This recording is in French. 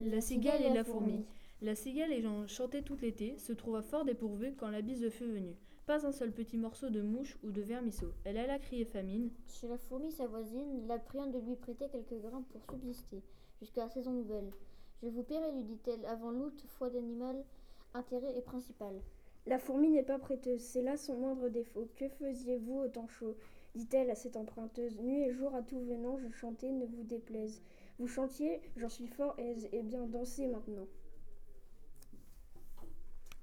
La cigale et la fourmi. La cigale ayant chanté tout l'été se trouva fort dépourvue quand la bise fut venue. Pas un seul petit morceau de mouche ou de vermisseau. Elle alla crier famine. Chez la fourmi, sa voisine, la priant de lui prêter quelques grains pour subsister, jusqu'à la saison nouvelle. Je vous paierai, lui dit-elle, avant l'août, foi d'animal, intérêt et principal. La fourmi n'est pas prêteuse, c'est là son moindre défaut. Que faisiez-vous au temps chaud ? Dit-elle à cette emprunteuse. Nuit et jour à tout venant, je chantais, ne vous déplaise. Vous chantiez, j'en suis fort aise, et bien dansez maintenant.